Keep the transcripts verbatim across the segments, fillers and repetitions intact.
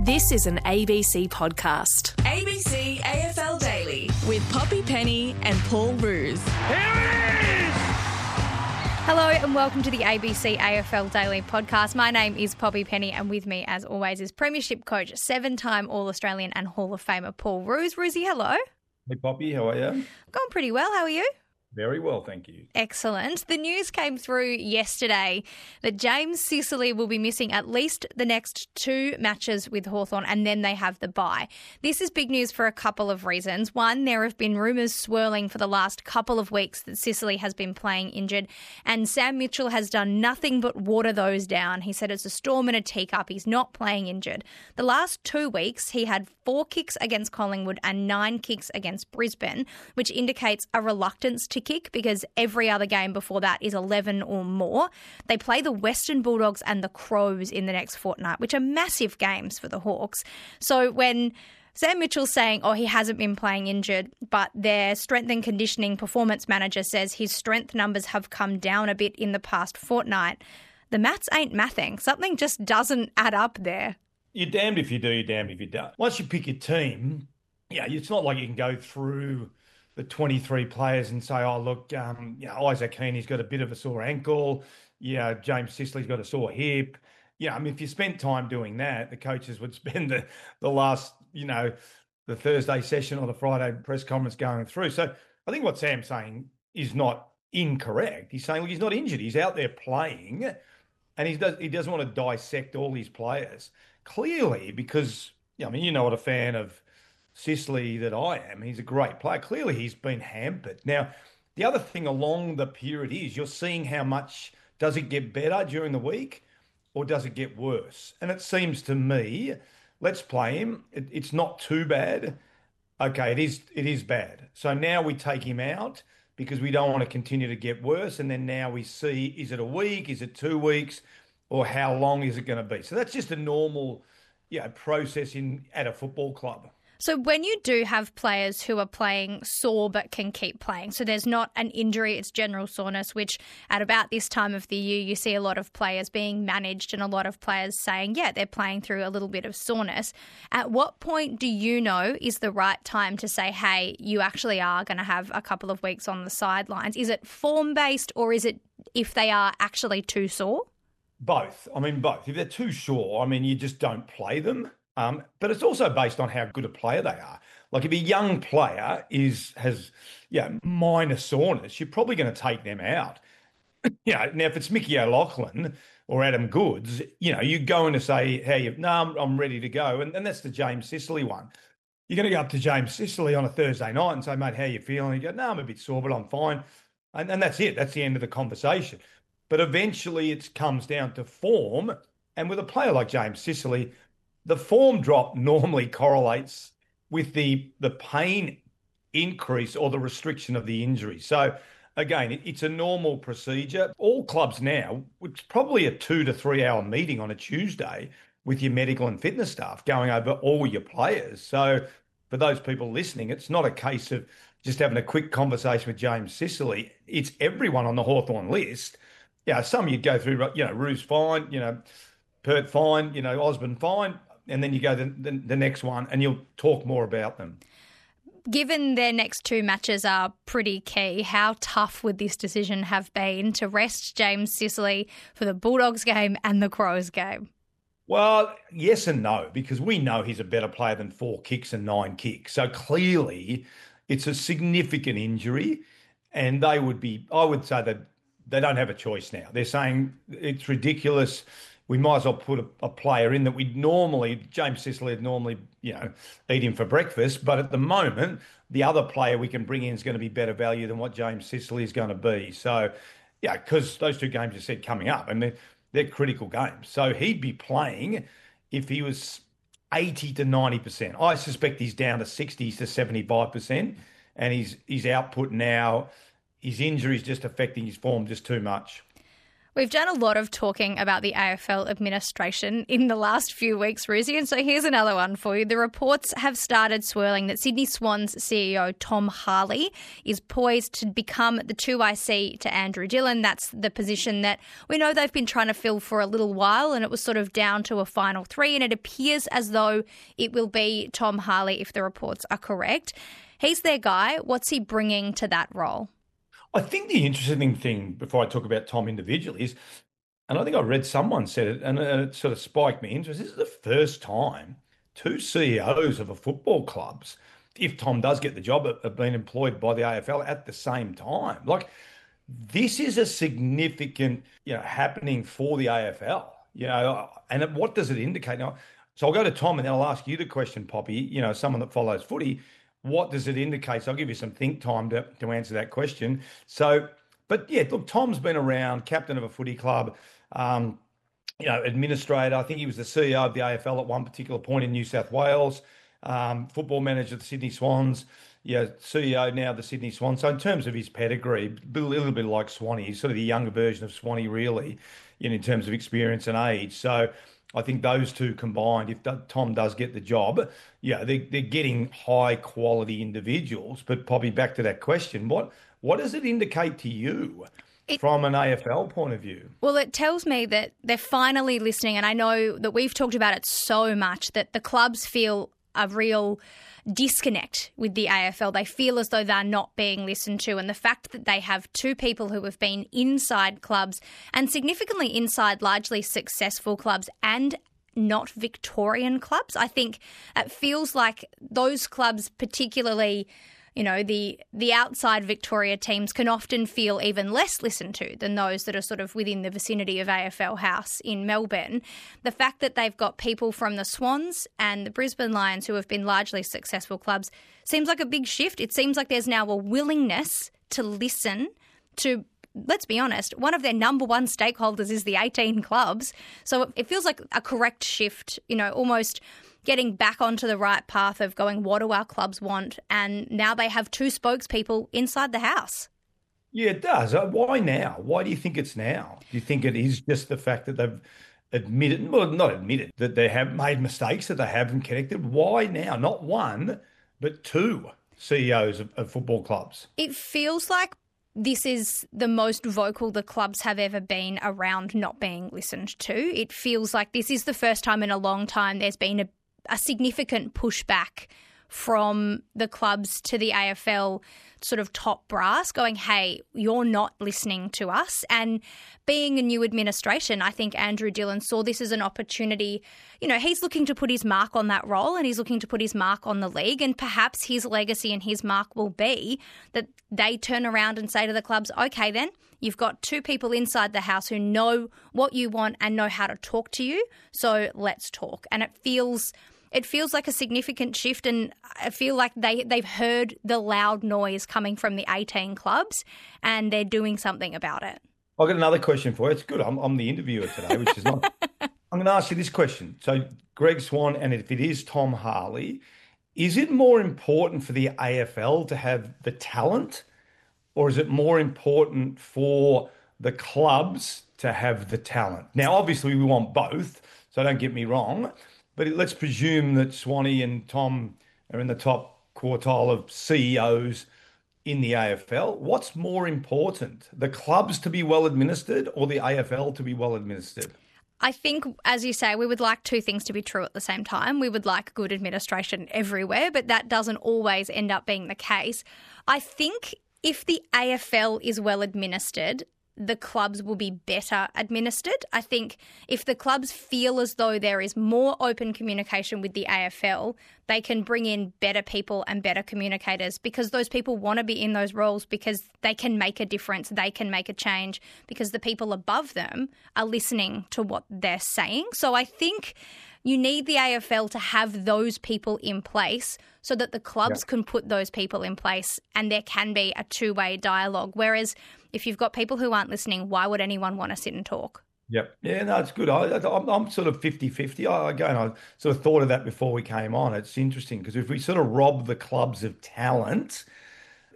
This is an A B C podcast. A B C A F L Daily with Poppy Penny and Paul Roos. Here it is! Hello and welcome to the A B C A F L Daily podcast. My name is Poppy Penny and with me, as always, is Premiership coach, seven-time All-Australian and Hall of Famer Paul Roos. Roosie, hello. Hey, Poppy, how are you? Going pretty well. How are you? Very well, thank you. Excellent. The news came through yesterday that James Sicily will be missing at least the next two matches with Hawthorn and then they have the bye. This is big news for a couple of reasons. One, there have been rumours swirling for the last couple of weeks that Sicily has been playing injured and Sam Mitchell has done nothing but water those down. He said it's a storm in a teacup. He's not playing injured. The last two weeks, he had four kicks against Collingwood and nine kicks against Brisbane, which indicates a reluctance to kick because every other game before that is eleven or more. They play the Western Bulldogs and the Crows in the next fortnight, which are massive games for the Hawks. So when Sam Mitchell's saying, oh, he hasn't been playing injured, but their strength and conditioning performance manager says his strength numbers have come down a bit in the past fortnight, the maths ain't mathing. Something just doesn't add up there. You're damned if you do, you're damned if you don't. Once you pick your team, yeah, it's not like you can go through the twenty-three players and say, oh, look, um, you know, Isaac Heaney's got a bit of a sore ankle. Yeah, James Sicily's got a sore hip. Yeah, I mean, if you spent time doing that, the coaches would spend the, the last, you know, the Thursday session or the Friday press conference going through. So I think what Sam's saying is not incorrect. He's saying, look, he's not injured. He's out there playing and he, does, he doesn't want to dissect all his players. Clearly, because, yeah, I mean, you know what a fan of Sicily that I am. He's a great player. Clearly, he's been hampered. Now, the other thing along the period is you're seeing how much does it get better during the week or does it get worse? And it seems to me, let's play him. It, it's not too bad. Okay, it is it is bad. So now we take him out because we don't want to continue to get worse. And then now we see, is it a week? Is it two weeks? Or how long is it going to be? So that's just a normal, you know, process in at a football club. So when you do have players who are playing sore but can keep playing, so there's not an injury, it's general soreness, which at about this time of the year you see a lot of players being managed and a lot of players saying, yeah, they're playing through a little bit of soreness. At what point do you know is the right time to say, hey, you actually are going to have a couple of weeks on the sidelines? Is it form-based or is it if they are actually too sore? Both. I mean, both. If they're too sure, I mean, you just don't play them. Um, but it's also based on how good a player they are. Like if a young player is has, yeah, minor soreness, you're probably going to take them out. You know, now if it's Mickey O'Loughlin or Adam Goods, you know, you go in to say, hey, you, no, I'm, I'm ready to go. And, and that's the James Sicily one. You're going to go up to James Sicily on a Thursday night and say, mate, how you feeling? You go, no, I'm a bit sore, but I'm fine. And, and that's it. That's the end of the conversation. But eventually it comes down to form. And with a player like James Sicily, the form drop normally correlates with the, the pain increase or the restriction of the injury. So, again, it, it's a normal procedure. All clubs now, it's probably a two to three hour meeting on a Tuesday with your medical and fitness staff going over all your players. So, for those people listening, it's not a case of just having a quick conversation with James Sicily. It's everyone on the Hawthorn list. Yeah, some you'd go through, you know, Roos fine, you know, Pert fine, you know, Osborne fine, and then you go the, the, the next one and you'll talk more about them. Given their next two matches are pretty key, how tough would this decision have been to rest James Sicily for the Bulldogs game and the Crows game? Well, yes and no, because we know he's a better player than four kicks and nine kicks. So clearly it's a significant injury and they would be, I would say that they don't have a choice now. They're saying it's ridiculous. We might as well put a, a player in that we'd normally, James Sicily would normally, you know, eat him for breakfast. But at the moment, the other player we can bring in is going to be better value than what James Sicily is going to be. So, yeah, because those two games you said coming up, and they're, they're critical games. So he'd be playing if he was eighty to ninety percent. I suspect he's down to sixty to seventy-five percent. And his, his output now, his injury is just affecting his form just too much. We've done a lot of talking about the A F L administration in the last few weeks, Ruzi, and so here's another one for you. The reports have started swirling that Sydney Swans C E O Tom Harley is poised to become the two I C to Andrew Dillon. That's the position that we know they've been trying to fill for a little while, and it was sort of down to a final three, and it appears as though it will be Tom Harley if the reports are correct. He's their guy. What's he bringing to that role? I think the interesting thing, before I talk about Tom individually, is, and I think I read someone said it, and it sort of spiked me interest. This is the first time two C E Os of a football clubs, if Tom does get the job, have been employed by the A F L at the same time. Like, this is a significant, you know, happening for the A F L. You know, and what does it indicate? Now, so I'll go to Tom, and then I'll ask you the question, Poppy. You know, someone that follows footy. What does it indicate? So I'll give you some think time to, to answer that question. So, but yeah, look, Tom's been around, captain of a footy club, um, you know, administrator. I think he was the C E O of the A F L at one particular point in New South Wales, um, football manager of the Sydney Swans, yeah, C E O now of the Sydney Swans. So in terms of his pedigree, a little bit like Swanee, he's sort of the younger version of Swanee, really, you know, in terms of experience and age. So I think those two combined, if Tom does get the job, yeah, they, they're getting high quality individuals. But probably back to that question, what what does it indicate to you it, from an A F L point of view? Well, it tells me that they're finally listening. And I know that we've talked about it so much that the clubs feel a real disconnect with the A F L. They feel as though they're not being listened to, and the fact that they have two people who have been inside clubs and significantly inside largely successful clubs and not Victorian clubs, I think it feels like those clubs, particularly, you know, the the outside Victoria teams, can often feel even less listened to than those that are sort of within the vicinity of A F L House in Melbourne. The fact that they've got people from the Swans and the Brisbane Lions who have been largely successful clubs seems like a big shift. It seems like there's now a willingness to listen to, let's be honest, one of their number one stakeholders is the eighteen clubs. So it feels like a correct shift, you know, almost getting back onto the right path of going, what do our clubs want? And now they have two spokespeople inside the house. Yeah, it does. Uh, why now? Why do you think it's now? Do you think it is just the fact that they've admitted, well, not admitted, that they have made mistakes, that they haven't connected? Why now? Not one, but two C E Os of, of football clubs. It feels like this is the most vocal the clubs have ever been around not being listened to. It feels like this is the first time in a long time there's been a a significant pushback from the clubs to the A F L sort of top brass going, hey, you're not listening to us. And being a new administration, I think Andrew Dillon saw this as an opportunity. You know, he's looking to put his mark on that role and he's looking to put his mark on the league, and perhaps his legacy and his mark will be that they turn around and say to the clubs, okay, then you've got two people inside the house who know what you want and know how to talk to you. So let's talk. And it feels It feels like a significant shift, and I feel like they, they've heard the loud noise coming from the eighteen clubs and they're doing something about it. I've got another question for you. It's good. I'm, I'm the interviewer today, which is not... I'm going to ask you this question. So Greg Swann, and if it is Tom Harley, is it more important for the A F L to have the talent, or is it more important for the clubs to have the talent? Now, obviously, we want both, so don't get me wrong. But let's presume that Swanee and Tom are in the top quartile of C E Os in the A F L. What's more important, the clubs to be well administered or the A F L to be well administered? I think, as you say, we would like two things to be true at the same time. We would like good administration everywhere, but that doesn't always end up being the case. I think if the A F L is well administered, the clubs will be better administered. I think if the clubs feel as though there is more open communication with the A F L, they can bring in better people and better communicators, because those people want to be in those roles because they can make a difference, they can make a change, because the people above them are listening to what they're saying. So I think you need the A F L to have those people in place so that the clubs yeah. can put those people in place and there can be a two-way dialogue. Whereas if you've got people who aren't listening, why would anyone want to sit and talk? Yep. Yeah, no, it's good. I, I'm, I'm sort of fifty-fifty. I, again, I sort of thought of that before we came on. It's interesting because if we sort of rob the clubs of talent,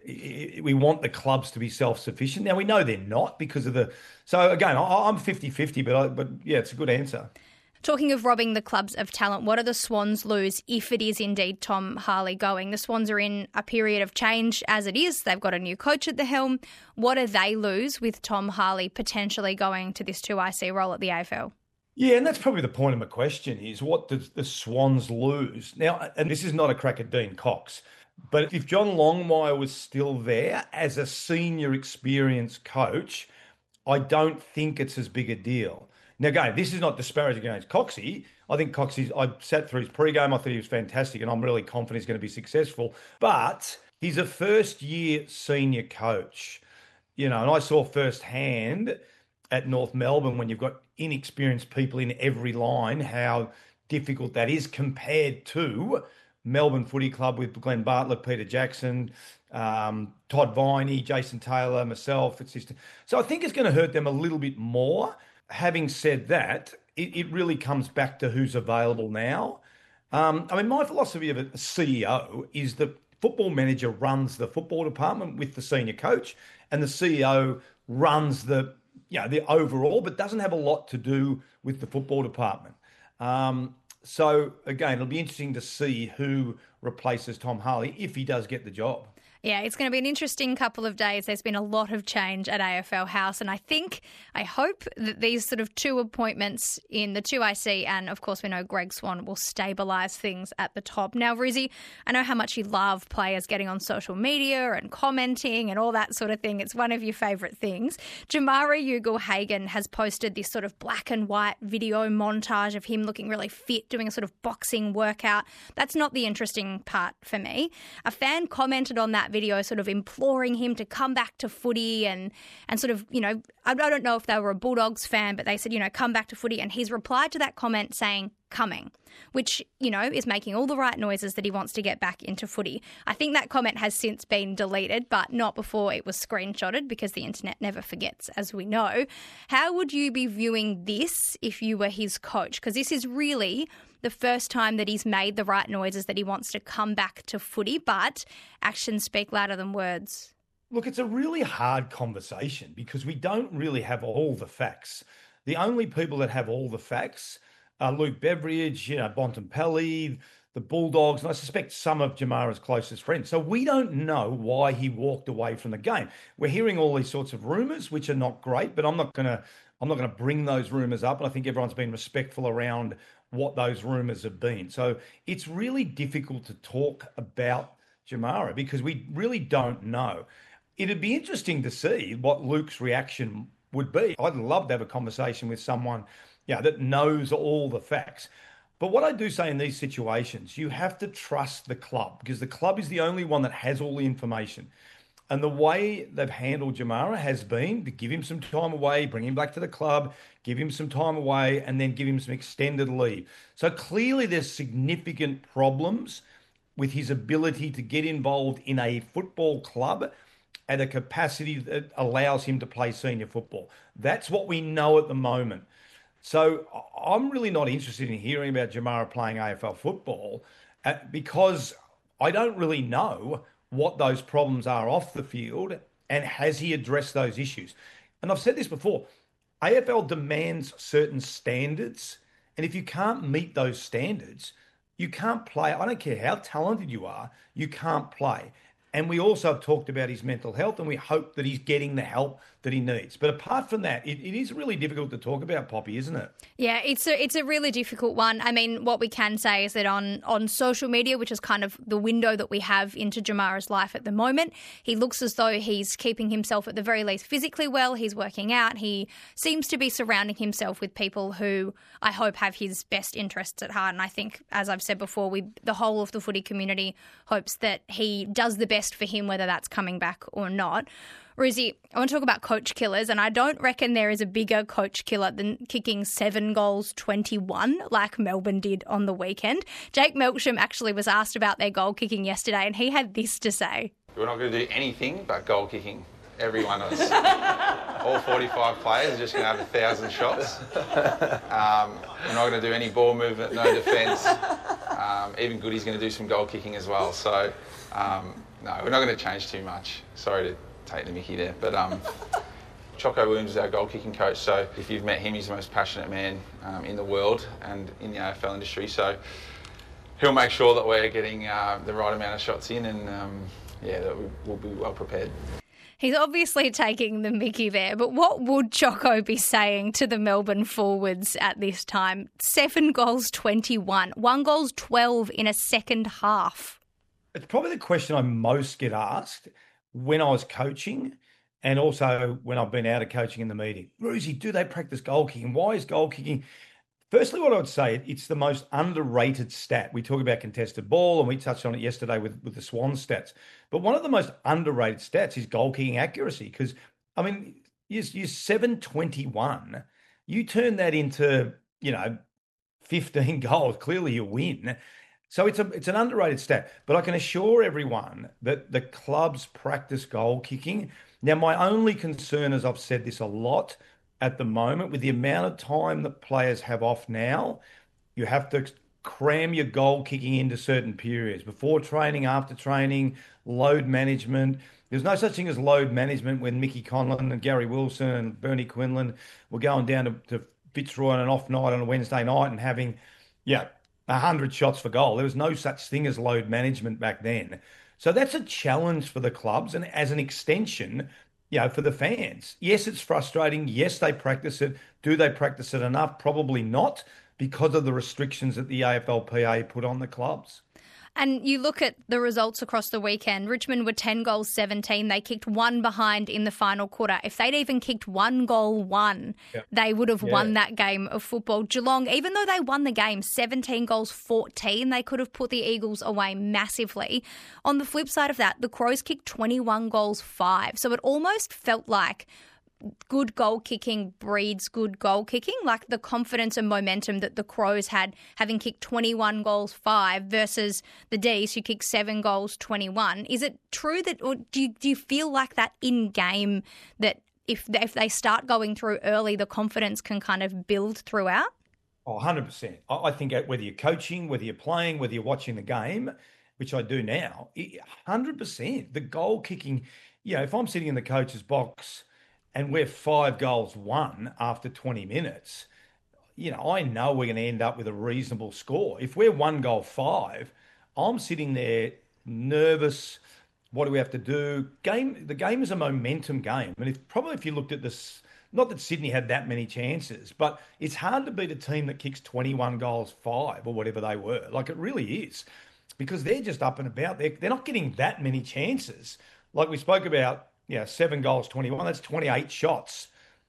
we want the clubs to be self-sufficient. Now, we know they're not because of the... So, again, I'm fifty-fifty, but, I, but yeah, it's a good answer. Talking of robbing the clubs of talent, what do the Swans lose if it is indeed Tom Harley going? The Swans are in a period of change as it is. They've got a new coach at the helm. What do they lose with Tom Harley potentially going to this two I C role at the A F L? Yeah, and that's probably the point of my question is, what does the Swans lose? Now, and this is not a crack at Dean Cox, but if John Longmire was still there as a senior experienced coach, I don't think it's as big a deal. Now, again, this is not disparaging against Coxie. I think Coxie's, I sat through his pre-game, I thought he was fantastic, and I'm really confident he's going to be successful. But he's a first-year senior coach, you know, and I saw firsthand at North Melbourne when you've got inexperienced people in every line, how difficult that is compared to Melbourne Footy Club with Glenn Bartlett, Peter Jackson, um, Todd Viney, Jason Taylor, myself. It's just, so I think it's going to hurt them a little bit more. Having said that, it, it really comes back to who's available now. Um, I mean, my philosophy of a C E O is the football manager runs the football department with the senior coach, and the C E O runs the, you know, the overall, but doesn't have a lot to do with the football department. Um, so, again, it'll be interesting to see who replaces Tom Harley if he does get the job. Yeah, it's going to be an interesting couple of days. There's been a lot of change at A F L House, and I think, I hope that these sort of two appointments in the two I C, and of course we know Greg Swann, will stabilise things at the top. Now, Rizzy, I know how much you love players getting on social media and commenting and all that sort of thing. It's one of your favourite things. Jamarra Ugle-Hagan has posted this sort of black and white video montage of him looking really fit, doing a sort of boxing workout. That's not the interesting part for me. A fan commented on that video sort of imploring him to come back to footy and and sort of, you know, I don't know if they were a Bulldogs fan, but they said, you know, come back to footy. And he's replied to that comment saying, coming, which, you know, is making all the right noises that he wants to get back into footy. I think that comment has since been deleted, but not before it was screenshotted because the internet never forgets, as we know. How would you be viewing this if you were his coach? Because this is really the first time that he's made the right noises that he wants to come back to footy, but actions speak louder than words. Look, it's a really hard conversation because we don't really have all the facts. The only people that have all the facts are Luke Beveridge, you know, Bontempelli, the Bulldogs, and I suspect some of Jamarra's closest friends. So we don't know why he walked away from the game. We're hearing all these sorts of rumours, which are not great, but I'm not going to I'm not going to bring those rumours up. And I think everyone's been respectful around what those rumours have been. So it's really difficult to talk about Jamarra because we really don't know. It'd be interesting to see what Luke's reaction would be. I'd love to have a conversation with someone, yeah, that knows all the facts. But what I do say in these situations, you have to trust the club because the club is the only one that has all the information. And the way they've handled Jamarra has been to give him some time away, bring him back to the club, give him some time away, and then give him some extended leave. So clearly there's significant problems with his ability to get involved in a football club at a capacity that allows him to play senior football. That's what we know at the moment. So I'm really not interested in hearing about Jamarra playing A F L football because I don't really know what those problems are off the field and has he addressed those issues. And I've said this before, A F L demands certain standards, and if you can't meet those standards, you can't play. I don't care how talented you are, you can't play. And we also have talked about his mental health, and we hope that he's getting the help that he needs. But apart from that, it, it is really difficult to talk about, Poppy, isn't it? Yeah, it's a it's a really difficult one. I mean, what we can say is that on, on social media, which is kind of the window that we have into Jamarra's life at the moment, he looks as though he's keeping himself at the very least physically well. He's working out. He seems to be surrounding himself with people who I hope have his best interests at heart. And I think, as I've said before, we the whole of the footy community hopes that he does the best for him, whether that's coming back or not. Rizzy, I want to talk about coach killers, and I don't reckon there is a bigger coach killer than kicking seven goals twenty-one like Melbourne did on the weekend. Jake Melksham actually was asked about their goal kicking yesterday, and he had this to say. We're not going to do anything but goal kicking. Every one of us. All forty-five players are just going to have a thousand shots. Um, we're not going to do any ball movement, no defence. Um, um, even Goody's going to do some goal kicking as well. So, um, no, we're not going to change too much. Sorry to take the mickey there. But um, Choco Williams is our goal kicking coach. So if you've met him, he's the most passionate man um, in the world and in the A F L industry. So he'll make sure that we're getting uh, the right amount of shots in and, um, yeah, that we, we'll be well prepared. He's obviously taking the mickey there, but what would Choco be saying to the Melbourne forwards at this time? Seven goals, twenty-one. One goals, twelve in a second half. It's probably the question I most get asked when I was coaching and also when I've been out of coaching in the meeting. Rosie, do they practice goal kicking? Why is goal kicking? Firstly, what I would say, it's the most underrated stat. We talk about contested ball, and we touched on it yesterday with, with the Swan stats. But one of the most underrated stats is goal kicking accuracy because, I mean, you're, you're seven twenty-one. You turn that into, you know, fifteen goals. Clearly you win. So it's a it's an underrated stat. But I can assure everyone that the clubs practice goal kicking. Now, my only concern, as I've said this a lot, at the moment, with the amount of time that players have off now, you have to cram your goal kicking into certain periods, before training, after training, load management. There's no such thing as load management when Mickey Conlon and Gary Wilson and Bernie Quinlan were going down to, to Fitzroy on an off night on a Wednesday night and having, yeah, one hundred shots for goal. There was no such thing as load management back then. So that's a challenge for the clubs, and as an extension, you know, for the fans. Yes, it's frustrating. Yes, they practice it. Do they practice it enough? Probably not, because of the restrictions that the A F L P A put on the clubs. And you look at the results across the weekend. Richmond were ten goals, seventeen. They kicked one behind in the final quarter. If they'd even kicked one goal one, yeah. they would have yeah. won that game of football. Geelong, even though they won the game, seventeen goals, fourteen, they could have put the Eagles away massively. On the flip side of that, the Crows kicked twenty-one goals, five. So it almost felt like good goal kicking breeds good goal kicking, like the confidence and momentum that the Crows had having kicked twenty-one goals, five versus the D's who kicked seven goals, twenty-one. Is it true that, or do you, do you feel like that in game that if they, if they start going through early, the confidence can kind of build throughout? Oh, one hundred percent. I think whether you're coaching, whether you're playing, whether you're watching the game, which I do now, one hundred percent. The goal kicking, you know, if I'm sitting in the coach's box and we're five goals won after twenty minutes, you know, I know we're going to end up with a reasonable score. If we're one goal five, I'm sitting there nervous. What do we have to do? Game. The game is a momentum game. And if probably if you looked at this, not that Sydney had that many chances, but it's hard to beat a team that kicks twenty-one goals, five or whatever they were. Like it really is, because they're just up and about. They're, they're not getting that many chances. Like we spoke about, yeah, seven goals, twenty-one. That's twenty-eight shots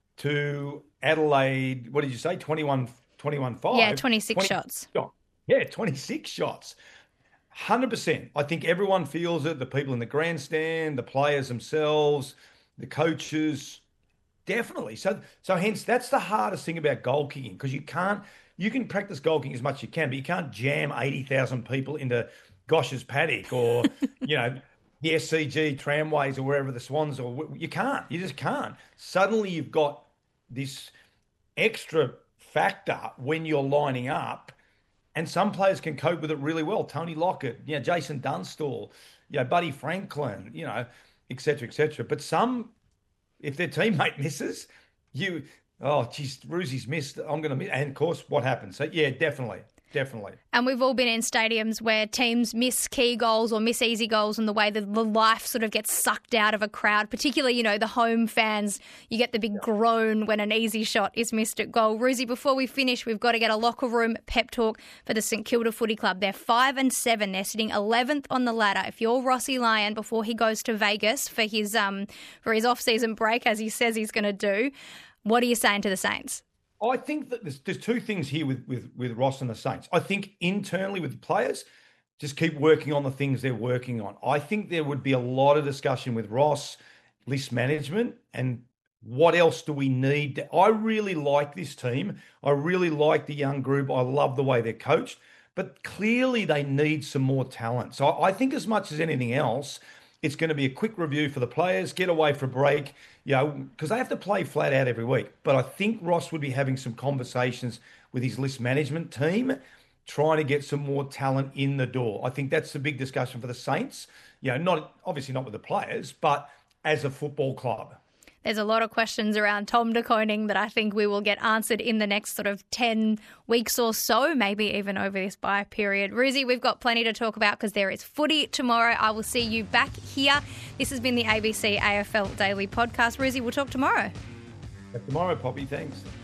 to Adelaide. What did you say? twenty-one, twenty-one, five. Yeah, twenty-six twenty, shots. Yeah, twenty-six shots. one hundred percent. I think everyone feels it. The people in the grandstand, the players themselves, the coaches, definitely. So, so hence, that's the hardest thing about goal kicking, because you can't, you can practice goal kicking as much as you can, but you can't jam eighty thousand people into Gosh's paddock or, you know, the S C G tramways or wherever the Swans, or you can't. You just can't. Suddenly you've got this extra factor when you're lining up, and some players can cope with it really well. Tony Lockett, you know, Jason Dunstall, you know, Buddy Franklin, you know, et cetera, et cetera. But some, if their teammate misses, you, oh, geez, Roosie's missed. I'm going to miss. And of course, what happens? So yeah, definitely. Definitely. And we've all been in stadiums where teams miss key goals or miss easy goals, and the way that the life sort of gets sucked out of a crowd, particularly, you know, the home fans, you get the big groan when an easy shot is missed at goal. Rosie, before we finish, we've got to get a locker room pep talk for the St Kilda Footy Club. They're five and seven. They're sitting eleventh on the ladder. If you're Rossi Lyon before he goes to Vegas for his um for his off-season break, as he says he's going to do, what are you saying to the Saints? I think that there's, there's two things here with, with, with Ross and the Saints. I think internally with the players, just keep working on the things they're working on. I think there would be a lot of discussion with Ross, list management, and what else do we need? To, I really like this team. I really like the young group. I love the way they're coached. But clearly they need some more talent. So I think as much as anything else, it's going to be a quick review for the players, get away for a break, you know, because they have to play flat out every week. But I think Ross would be having some conversations with his list management team trying to get some more talent in the door. I think that's the big discussion for the Saints. You know, not obviously not with the players, but as a football club. There's a lot of questions around Tom De Koning that I think we will get answered in the next sort of ten weeks or so, maybe even over this bye period. Ruzi, we've got plenty to talk about because there is footy tomorrow. I will see you back here. This has been the A B C A F L Daily Podcast. Ruzi, we'll talk tomorrow. Tomorrow, Poppy. Thanks.